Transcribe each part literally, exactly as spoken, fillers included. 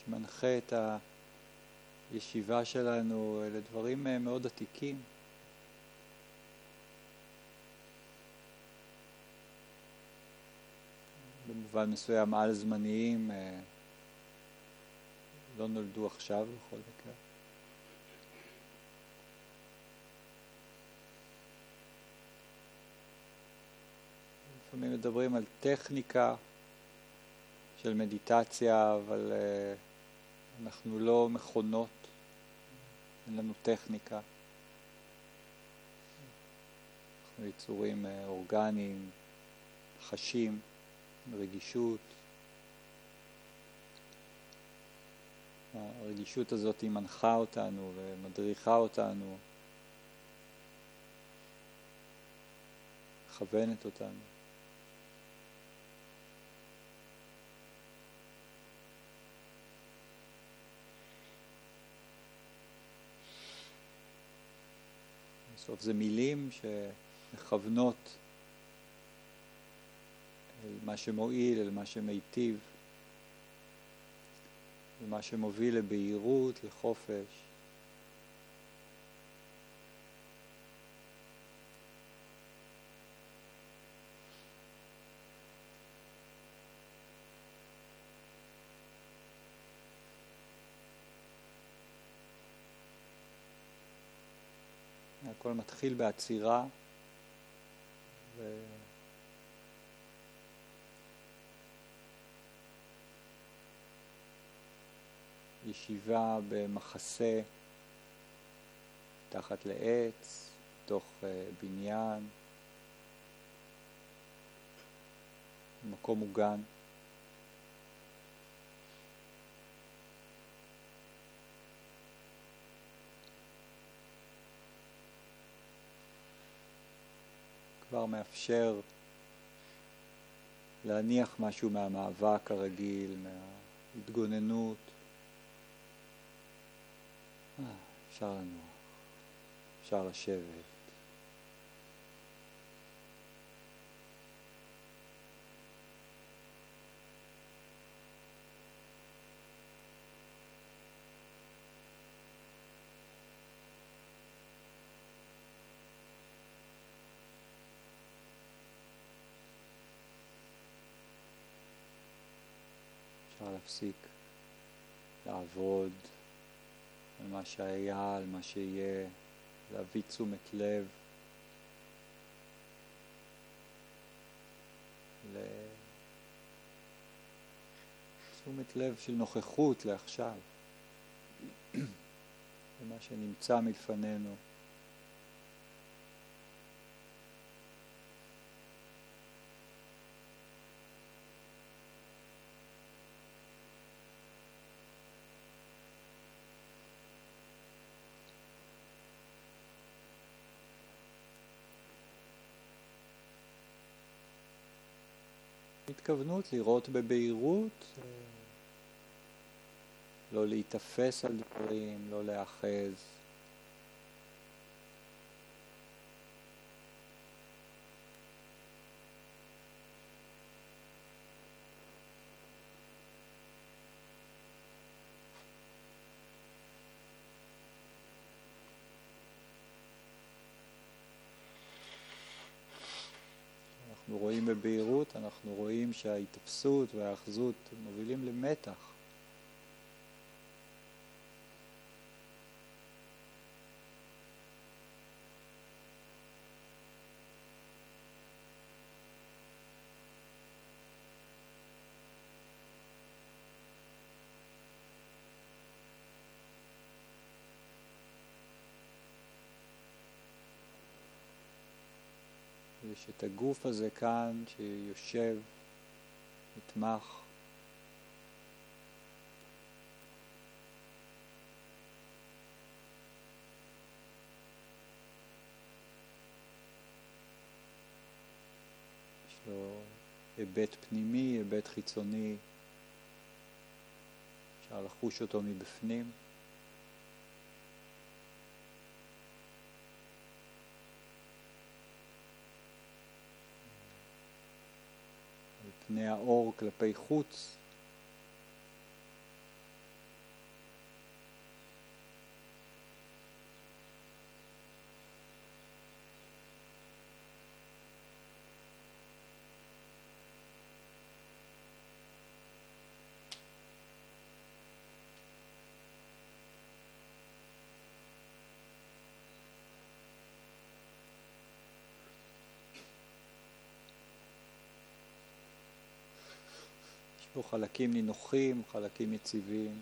שמנחה את הישיבה שלנו לדברים מאוד עתיקים. במובן מסוים על זמניים, לא נולדו עכשיו בכל מקרה. לפעמים מדברים על טכניקה של מדיטציה, אבל uh, אנחנו לא מכונות, אין לנו טכניקה. אנחנו יצורים uh, אורגניים, חשים, רגישות. הרגישות הזאת היא מנחה אותנו ומדריכה אותנו, מכוונת אותנו. בסוף זה מילים שמכוונות אל מה שמועיל, אל מה שמיטיב, אל מה שמוביל לבהירות, לחופש. הכל מתחיל בעצירה ו... ישיבה במחסה תחת לעץ, בתוך uh, בניין, מקום מוגן. כבר מאפשר להניח משהו מהמאבק הרגיל, מההתגוננות. אה, אפשר לנוח, אפשר לשבת. אפשר להפסיק לעבוד על מה שהיה, על מה שיהיה, להביא תשומת לב לתשומת לב של נוכחות לעכשיו, למה שנמצא מלפנינו. התכוונות לראות בבהירות, לא להתאפס על דברים, לא להאחז. אנחנו רואים בבהירות, אנחנו רואים שההתאפסות והאחזות מובילים למתח. יש את הגוף הזה כאן שיושב, נתמך. יש לו היבט פנימי, היבט חיצוני. אפשר לחוש אותו מבפנים. פני האור כלפי חוץ, לו חלקים נינוחים, חלקים יציבים.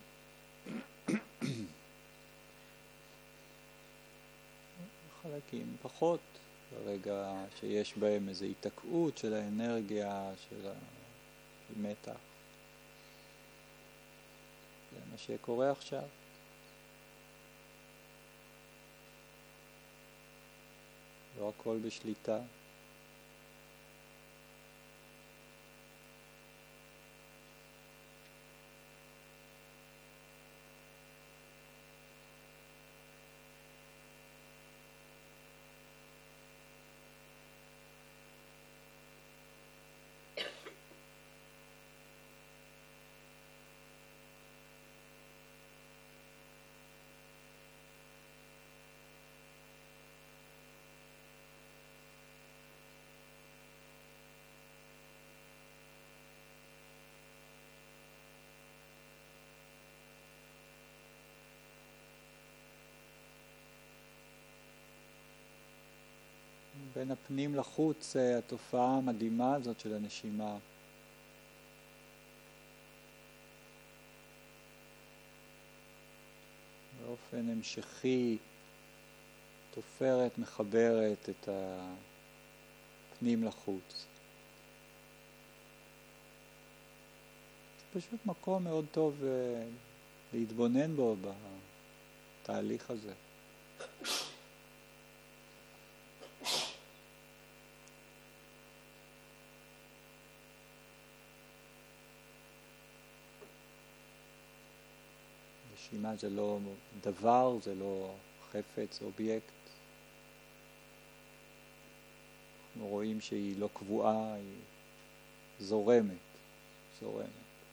חלקים פחות, ברגע שיש בהם איזו התעקעות של האנרגיה, של המתח. זה מה שקורה עכשיו. לא הכל בשליטה. בין הפנים לחוץ, התופעה המדהימה הזאת של הנשימה. באופן המשכי, תופרת, מחברת את הפנים לחוץ. זה פשוט מקום מאוד טוב להתבונן בו בתהליך הזה. נשימה זה לא דבר, זה לא חפץ, אובייקט. אנחנו רואים שהיא לא קבועה, היא זורמת, זורמת.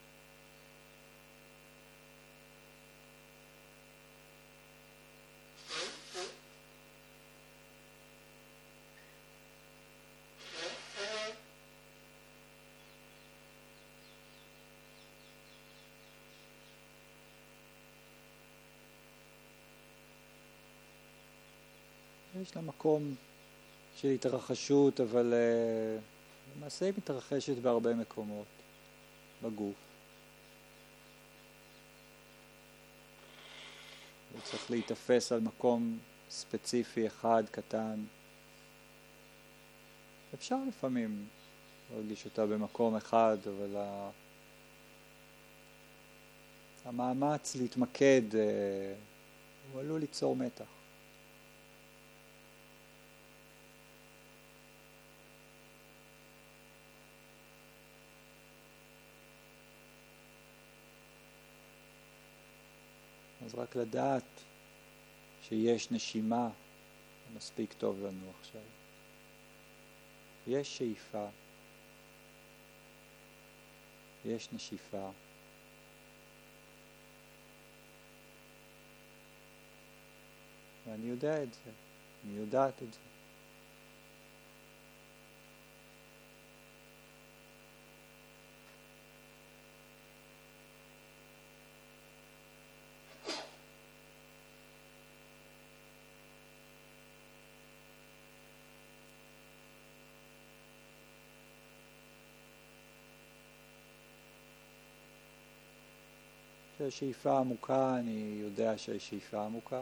יש לה מקום של התרחשות, אבל uh, למעשה היא מתרחשת בהרבה מקומות בגוף. הוא צריך להתאפס על מקום ספציפי אחד, קטן. אפשר לפעמים להרגיש אותה במקום אחד, אבל ה... המאמץ להתמקד uh, הוא עלול ליצור מתח. אז רק לדעת שיש נשימה, מספיק טוב לנו עכשיו. יש שאיפה, יש נשיפה. ואני יודע את זה, אני יודעת את זה. שהשאיפה עמוקה, אני יודע שהשאיפה עמוקה.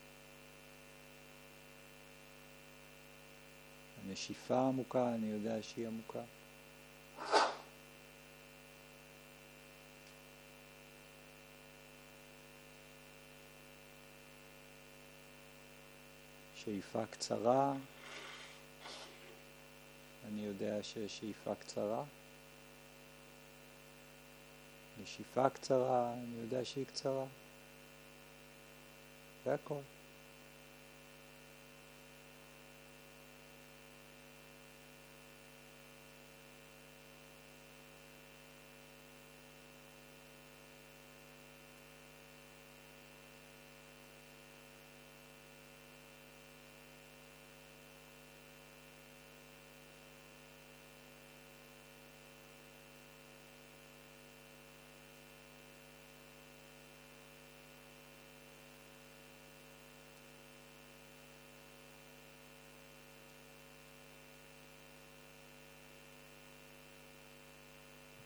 הנשיפה עמוקה, אני יודע שהיא עמוקה. שאיפה קצרה, אני יודע ששאיפה קצרה. נשיפה קצרה, אני יודע שהיא קצרה. זה הכל.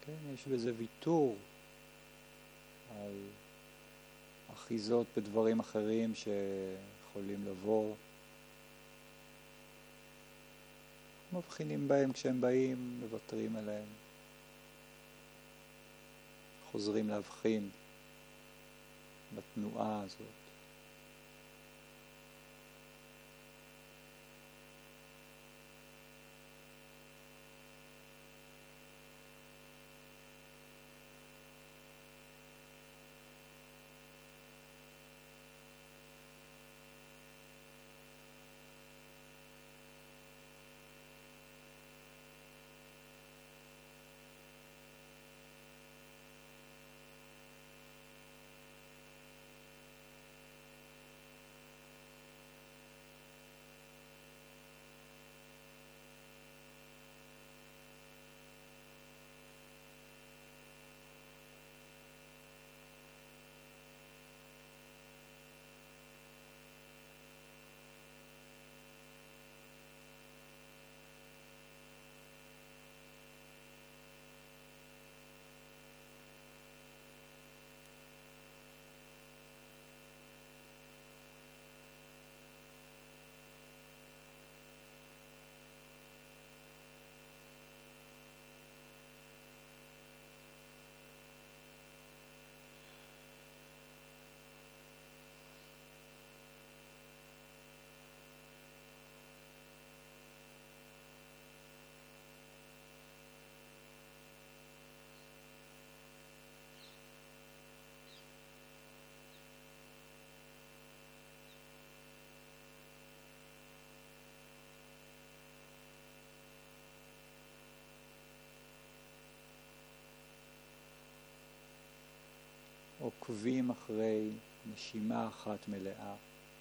כן, יש בזה ויתור על אחיזות בדברים אחרים שיכולים לבוא. מבחינים בהם כשהם באים, מבטרים עליהם. חוזרים להבחין בתנועה הזאת. עוקבים אחרי נשימה אחת מלאה.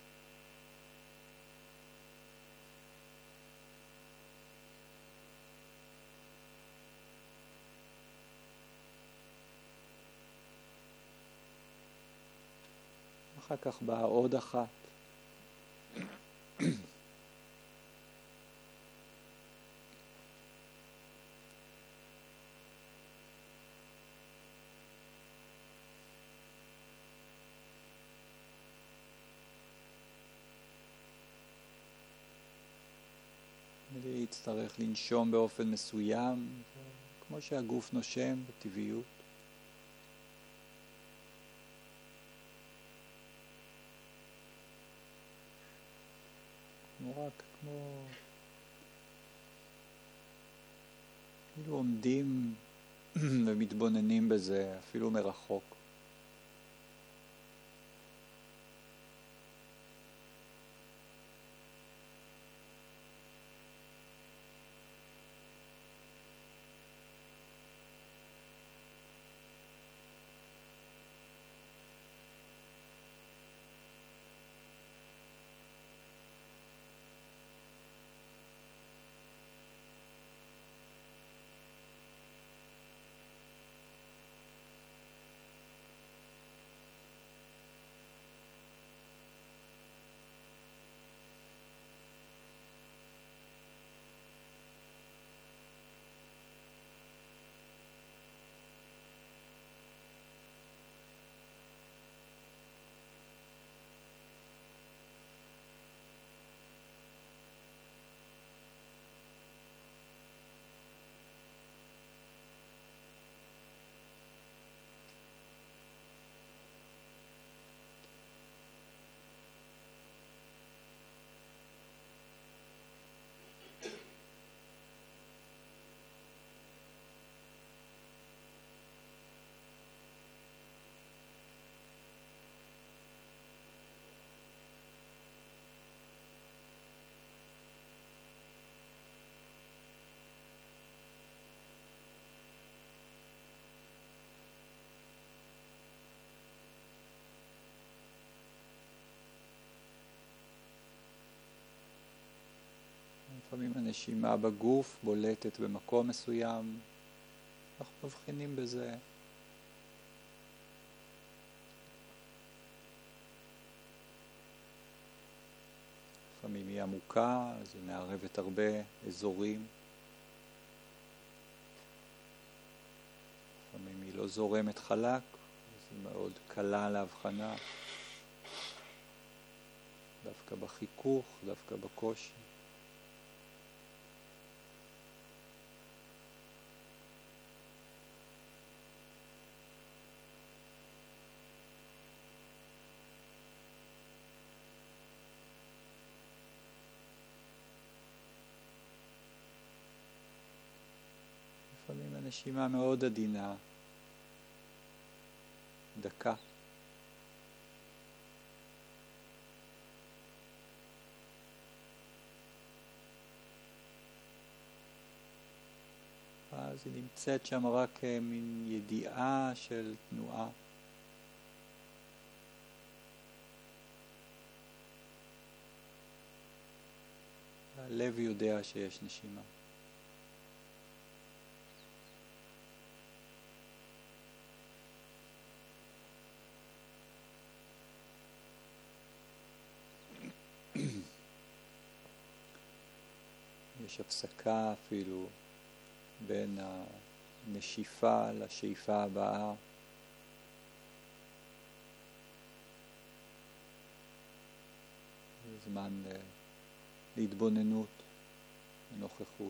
אחר כך באה עוד אחת. יצטרך לנשום באופן מסוים, כמו שהגוף נושם בטבעיות. כמו רק כמו כאילו עומדים ומתבוננים בזה אפילו מרחוק. לפעמים הנשימה בגוף בולטת במקום מסוים, אנחנו מבחינים בזה. לפעמים היא עמוקה, אז היא מערבת הרבה אזורים. לא זורמת חלק, זה מאוד קלה להבחנה, דווקא בחיכוך, דווקא בקושי. לפעמים הנשימה מאוד עדינה, דקה. אז היא נמצאת שם רק מין ידיעה של תנועה. הלב יודע שיש נשימה. יש הפסקה אפילו בין הנשיפה לשאיפה הבאה. זה זמן להתבוננות, לנוכחות.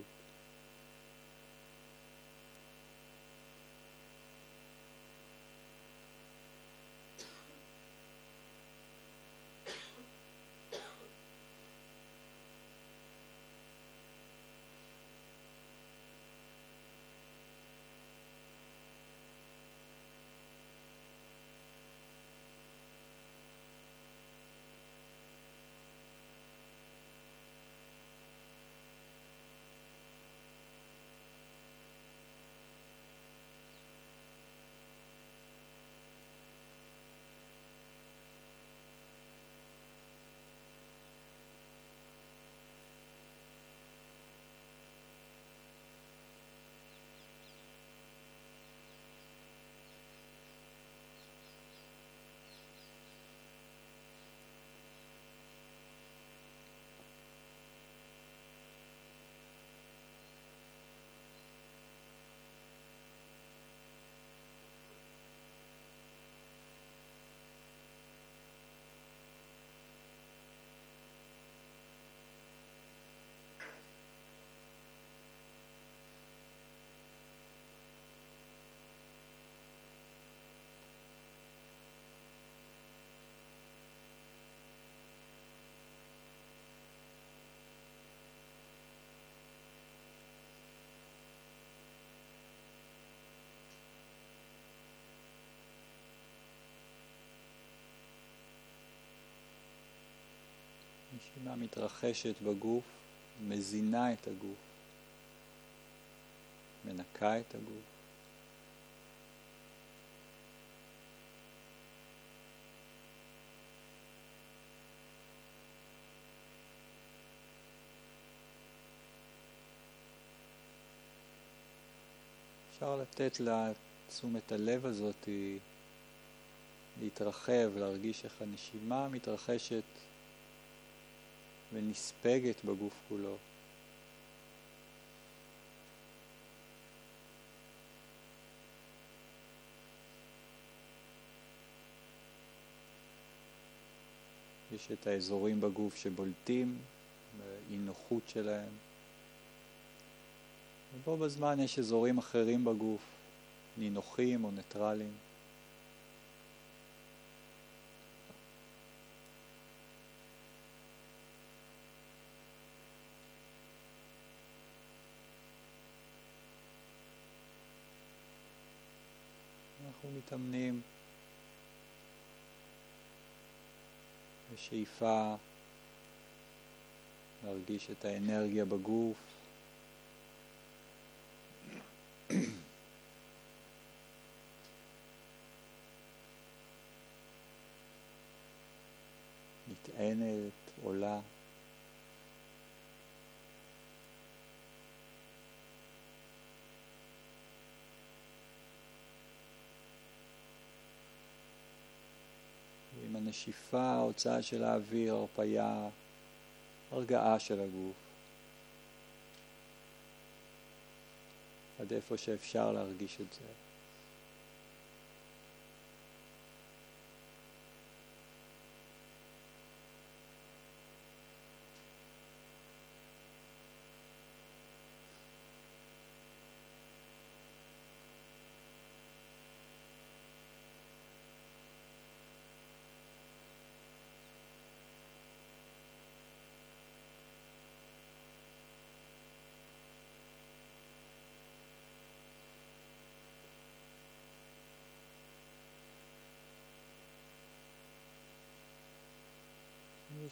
נשימה מתרחשת בגוף, מזינה את הגוף, מנקה את הגוף. אפשר לתת לתשומת הלב הזאת להתרחב, להרגיש איך הנשימה מתרחשת ונספגת בגוף כולו. יש את האזורים בגוף שבולטים, באי נוחות שלהם. ובו בזמן יש אזורים אחרים בגוף, נינוחים או ניטרליים. אנחנו מתאמנים בשאיפה להרגיש את האנרגיה בגוף. נטענת, עולה. עם הנשיפה, ההוצאה של האוויר, הרפיה, הרגעה של הגוף. עד איפה שאפשר להרגיש את זה.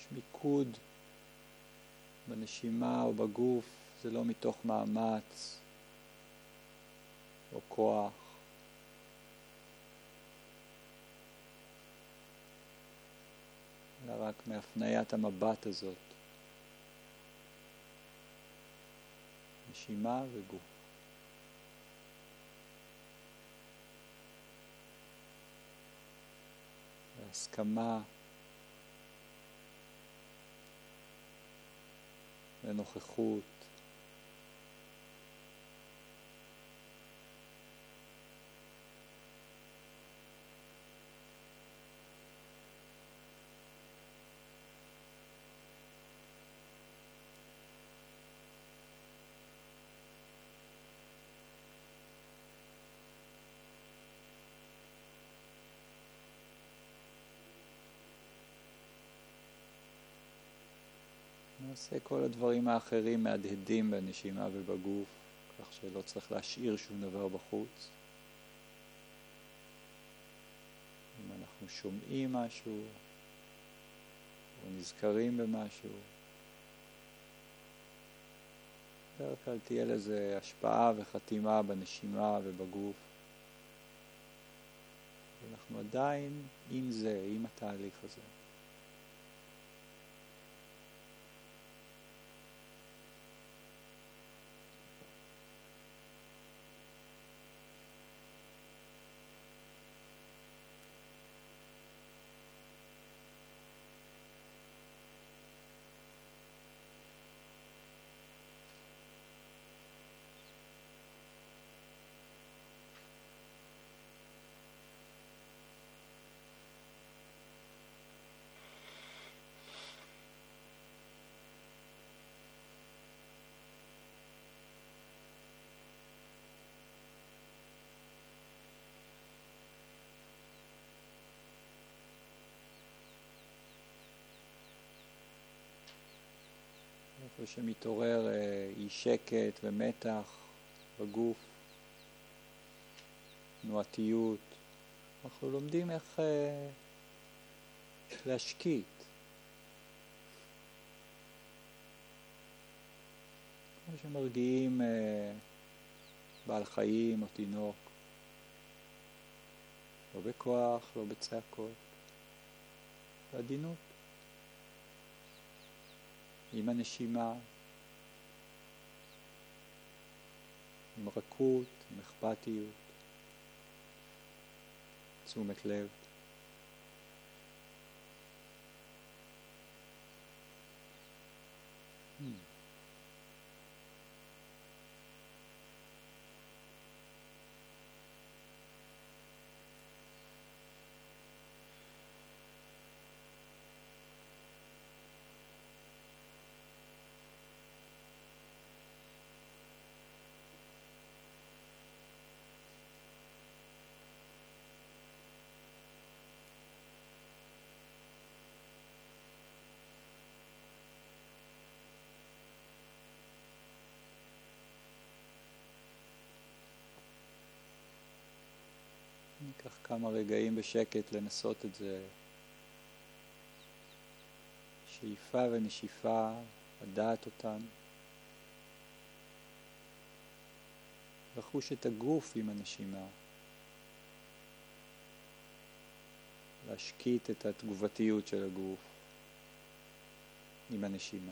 יש מיקוד בנשימה או בגוף, זה לא מתוך מאמץ או כוח. אלא רק מהפניית המבט הזאת. נשימה וגוף. והסכמה ונוכחות. נעשה כל הדברים האחרים מהדהדים בנשימה ובגוף, כך שלא צריך להשאיר שום דבר בחוץ. אם אנחנו שומעים משהו, או נזכרים במשהו, בדרך כלל תהיה לזה השפעה וחתימה בנשימה ובגוף. ואנחנו עדיין עם זה, עם התהליך הזה. איפה שמתעורר אי שקט ומתח בגוף, תנועתיות, אנחנו לומדים איך להשקיט. כמו שמרגיעים בעל חיים או תינוק, לא בכוח, לא בצעקות, בעדינות. עם הנשימה, עם רכות, עם אכפתיות, תשומת לב. Hmm. ניקח כמה רגעים בשקט לנסות את זה. שאיפה ונשיפה, לדעת אותן. לחוש את הגוף עם הנשימה. להשקיט את התגובתיות של הגוף עם הנשימה.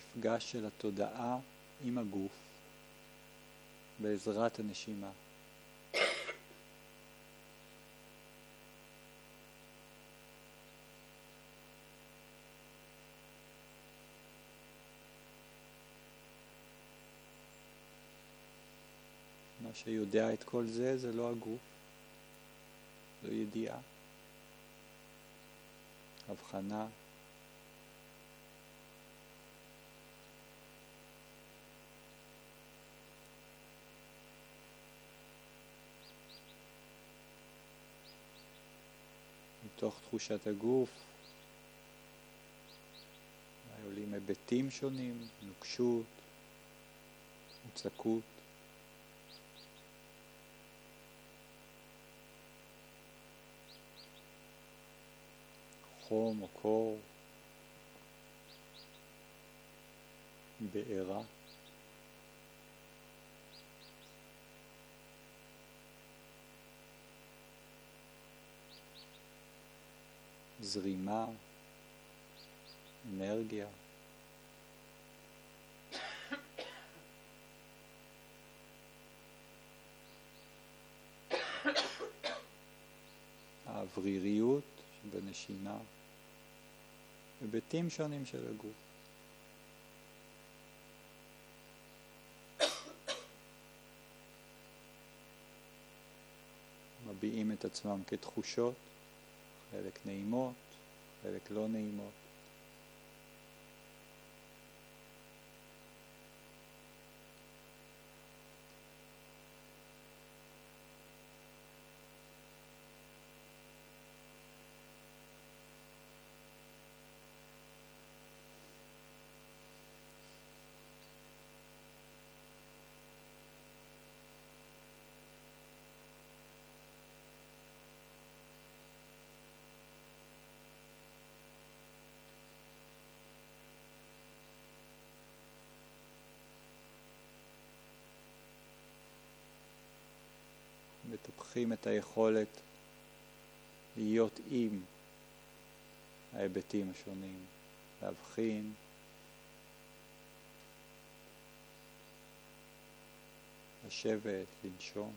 המפגש של התודעה עם הגוף בעזרת הנשימה. מה שיודע את כל זה זה לא הגוף, זו ידיעה, הבחנה. מתוך תחושת הגוף עולים היבטים שונים, נוקשות, מוצקות. חום או קור, בעירה. זרימה, אנרגיה. האווריריות שבנשימה. היבטים שונים של הגוף. מביעים את עצמם כתחושות, חלק נעימות, חלק לא נעימות. מטפחים את היכולת להיות עם ההיבטים השונים, להבחין, לשבת, לנשום.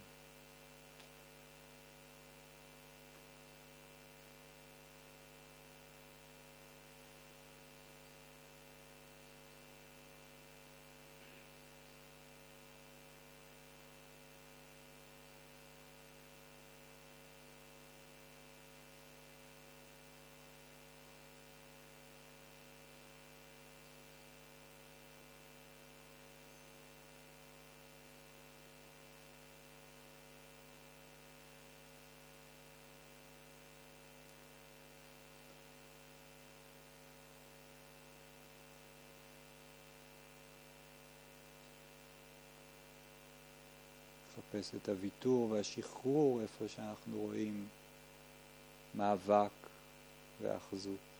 לחפש את הוויתור והשחרור איפה שאנחנו רואים מאבק ואחזות.